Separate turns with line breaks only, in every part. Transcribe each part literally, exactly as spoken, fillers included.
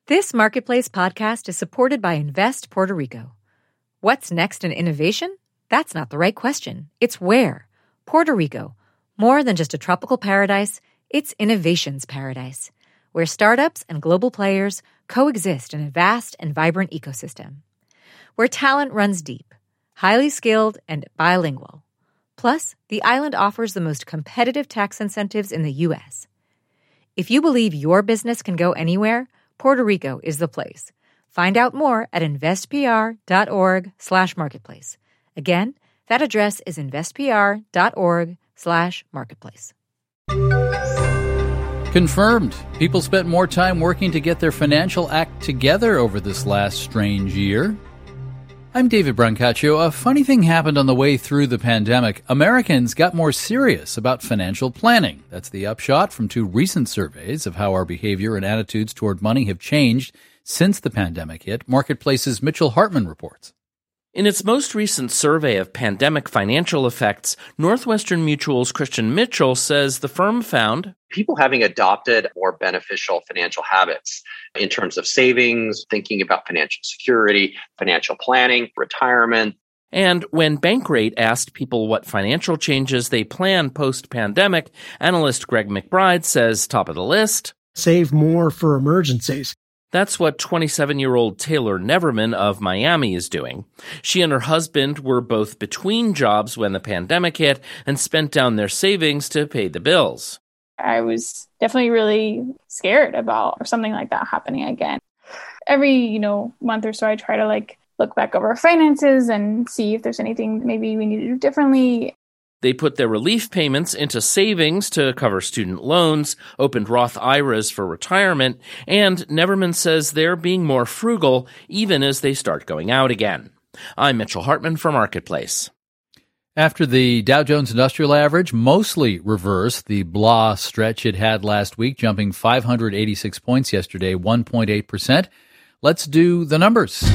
This Marketplace podcast is supported by Invest Puerto Rico. What's next in innovation? That's not the right question. It's where. Puerto Rico. More than just a tropical paradise, it's innovation's paradise, where startups and global players coexist in a vast and vibrant ecosystem. Where talent runs deep, highly skilled, and bilingual. Plus, the island offers the most competitive tax incentives in the U S. If you believe your business can go anywhere, Puerto Rico is the place. Find out more at investpr.org slash marketplace. Again, that address is investpr.org slash marketplace.
Confirmed. People spent more time working to get their financial act together over this last strange year. I'm David Brancaccio. A funny thing happened on the way through the pandemic. Americans got more serious about financial planning. That's the upshot from two recent surveys of how our behavior and attitudes toward money have changed since the pandemic hit. Marketplace's Mitchell Hartman reports.
In its most recent survey of pandemic financial effects, Northwestern Mutual's Christian Mitchell says the firm found
people having adopted more beneficial financial habits in terms of savings, thinking about financial security, financial planning, retirement.
And when Bankrate asked people what financial changes they plan post-pandemic, analyst Greg McBride says top of the list,
save more for emergencies.
That's what twenty-seven-year-old Taylor Neverman of Miami is doing. She and her husband were both between jobs when the pandemic hit and spent down their savings to pay the bills.
I was definitely really scared about something like that happening again. Every, you know, month or so, I try to like look back over our finances and see if there's anything maybe we need to do differently.
They put their relief payments into savings to cover student loans, opened Roth I R As for retirement, and Neverman says they're being more frugal even as they start going out again. I'm Mitchell Hartman for Marketplace.
After the Dow Jones Industrial Average mostly reversed the blah stretch it had last week, jumping five hundred eighty-six points yesterday, one point eight percent. Let's do the numbers.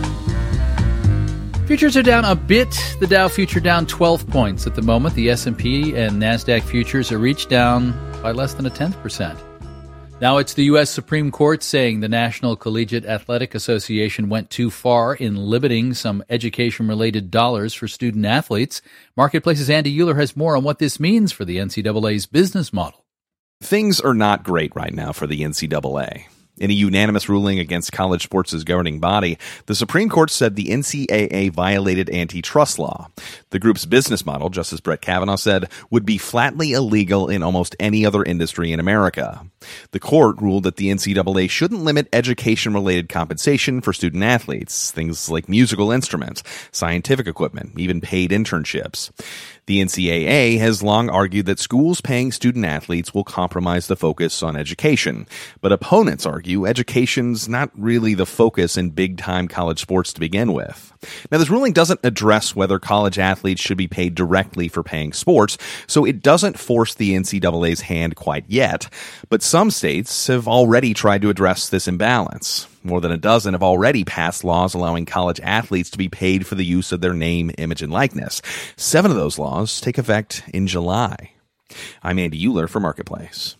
Futures are down a bit. The Dow future down twelve points at the moment. The S and P and NASDAQ futures are each down by less than a tenth percent. Now it's the U S Supreme Court saying the National Collegiate Athletic Association went too far in limiting some education-related dollars for student athletes. Marketplace's Andy Euler has more on what this means for the N C double A's business model.
Things are not great right now for the N C double A. In a unanimous ruling against college sports' governing body, the Supreme Court said the N C double A violated antitrust law. The group's business model, Justice Brett Kavanaugh said, would be flatly illegal in almost any other industry in America. The court ruled that the N C double A shouldn't limit education-related compensation for student athletes, things like musical instruments, scientific equipment, even paid internships. The N C double A has long argued that schools paying student athletes will compromise the focus on education, but opponents argue education's not really the focus in big-time college sports to begin with. Now, this ruling doesn't address whether college athletes should be paid directly for paying sports, so it doesn't force the N C double A's hand quite yet, but some states have already tried to address this imbalance. More than a dozen have already passed laws allowing college athletes to be paid for the use of their name, image, and likeness. Seven of those laws take effect in July. I'm Andy Euler for Marketplace.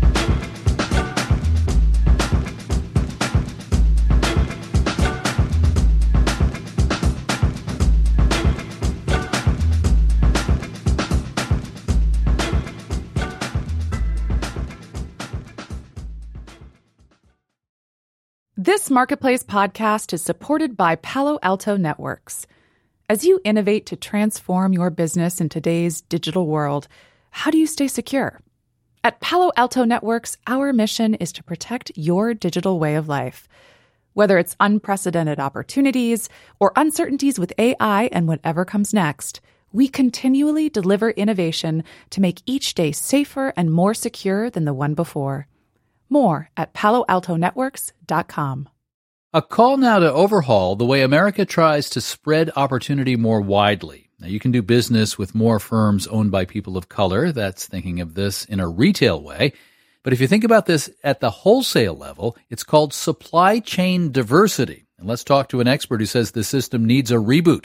This Marketplace podcast is supported by Palo Alto Networks. As you innovate to transform your business in today's digital world, how do you stay secure? At Palo Alto Networks, our mission is to protect your digital way of life. Whether it's unprecedented opportunities or uncertainties with A I and whatever comes next, we continually deliver innovation to make each day safer and more secure than the one before. More at palo alto networks dot com.
A call now to overhaul the way America tries to spread opportunity more widely. Now, you can do business with more firms owned by people of color. That's thinking of this in a retail way. But if you think about this at the wholesale level, it's called supply chain diversity. And let's talk to an expert who says the system needs a reboot.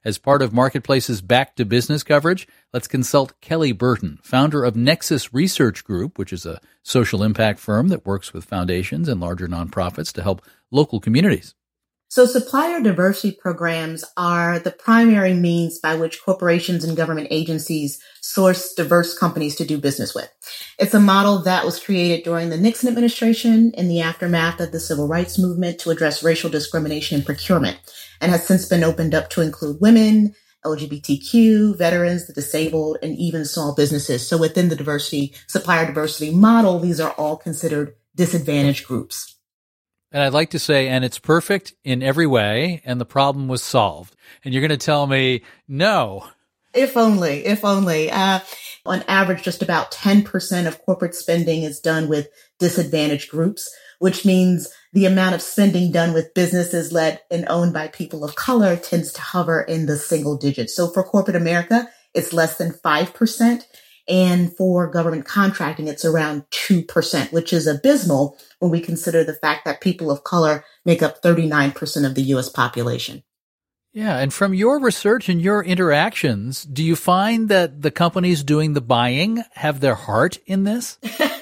As part of Marketplace's Back to Business coverage, let's consult Kelly Burton, founder of Nexus Research Group, which is a social impact firm that works with foundations and larger nonprofits to help local communities.
So supplier diversity programs are the primary means by which corporations and government agencies source diverse companies to do business with. It's a model that was created during the Nixon administration in the aftermath of the civil rights movement to address racial discrimination in procurement, and has since been opened up to include women, L G B T Q, veterans, the disabled, and even small businesses. So within the diversity, supplier diversity model, these are all considered disadvantaged groups.
And I'd like to say, and it's perfect in every way, and the problem was solved. And you're going to tell me, no.
If only, if only. Uh, on average, just about ten percent of corporate spending is done with disadvantaged groups, which means the amount of spending done with businesses led and owned by people of color tends to hover in the single digits. So for corporate America, it's less than five percent. And for government contracting, it's around two percent, which is abysmal when we consider the fact that people of color make up thirty-nine percent of the U S population.
Yeah. And from your research and your interactions, do you find that the companies doing the buying have their heart in this?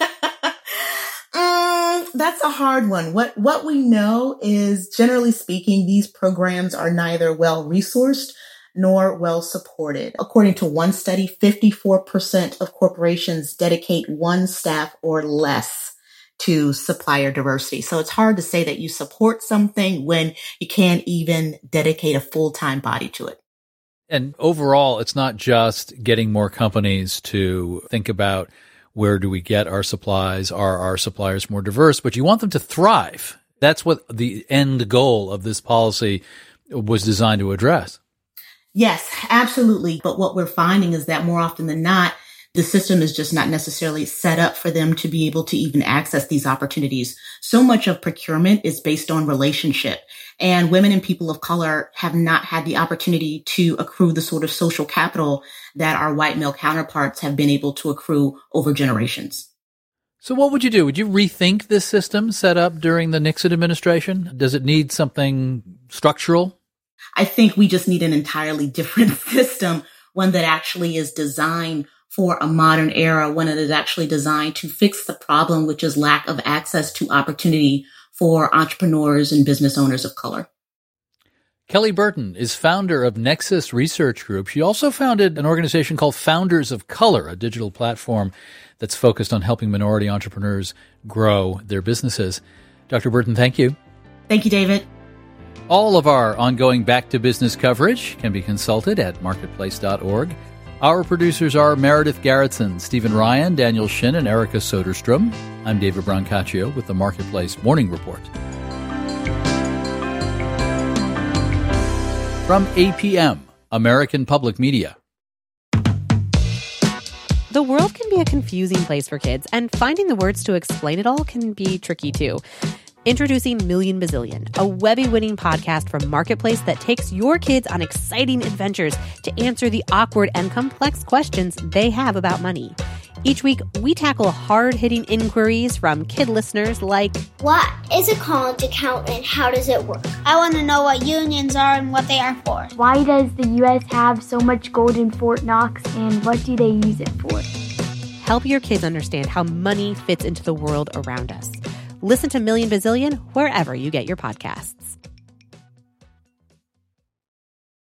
mm, that's a hard one. What, what we know is, generally speaking, these programs are neither well resourced nor well supported. According to one study, fifty-four percent of corporations dedicate one staff or less to supplier diversity. So it's hard to say that you support something when you can't even dedicate a full-time body to it.
And overall, it's not just getting more companies to think about where do we get our supplies, are our suppliers more diverse, but you want them to thrive. That's what the end goal of this policy was designed to address.
Yes, absolutely. But what we're finding is that more often than not, the system is just not necessarily set up for them to be able to even access these opportunities. So much of procurement is based on relationship, and women and people of color have not had the opportunity to accrue the sort of social capital that our white male counterparts have been able to accrue over generations.
So what would you do? Would you rethink this system set up during the Nixon administration? Does it need something structural?
I think we just need an entirely different system, one that actually is designed for a modern era, one that is actually designed to fix the problem, which is lack of access to opportunity for entrepreneurs and business owners of color.
Kelly Burton is founder of Nexus Research Group. She also founded an organization called Founders of Color, a digital platform that's focused on helping minority entrepreneurs grow their businesses. Doctor Burton, thank you.
Thank you, David.
All of our ongoing Back to Business coverage can be consulted at marketplace dot org. Our producers are Meredith Garrettson, Stephen Ryan, Daniel Shin, and Erica Soderstrom. I'm David Brancaccio with the Marketplace Morning Report. From A P M, American Public Media.
The world can be a confusing place for kids, and finding the words to explain it all can be tricky too. Introducing Million Bazillion, a Webby-winning podcast from Marketplace that takes your kids on exciting adventures to answer the awkward and complex questions they have about money. Each week, we tackle hard-hitting inquiries from kid listeners like,
what is a college account and how does it work? I want to know what unions are and what they are for.
Why does the U S have so much gold in Fort Knox, and what do they use it for?
Help your kids understand how money fits into the world around us. Listen to Million Bazillion wherever you get your podcasts.